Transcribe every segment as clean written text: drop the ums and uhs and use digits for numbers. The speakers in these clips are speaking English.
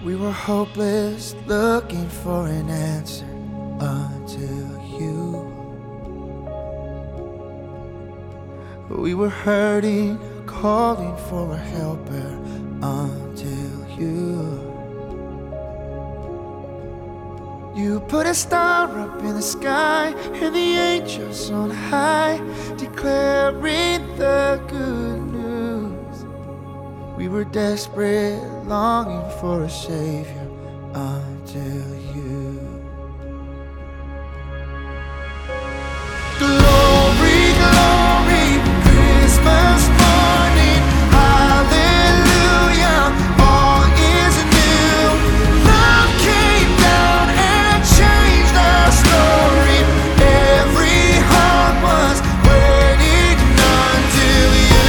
We were hopeless, looking for an answer until you. We were hurting, calling for a helper until you. You put a star up in the sky and the angels on high, declaring the good news. We were desperate, longing for a savior until you. Glory, glory, Christmas morning, hallelujah, all is new. Love came down and changed our story. Every heart was waiting until you.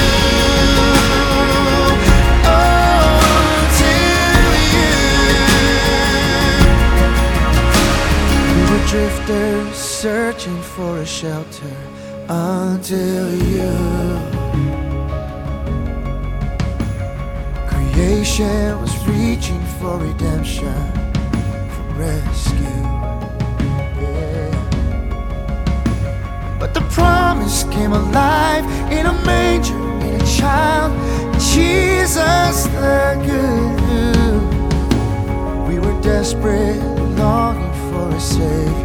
Drifters searching for a shelter until you. Creation was reaching for redemption, for rescue. Yeah. But the promise came alive in a manger, in a child, Jesus the good news. We were desperate, longing for a savior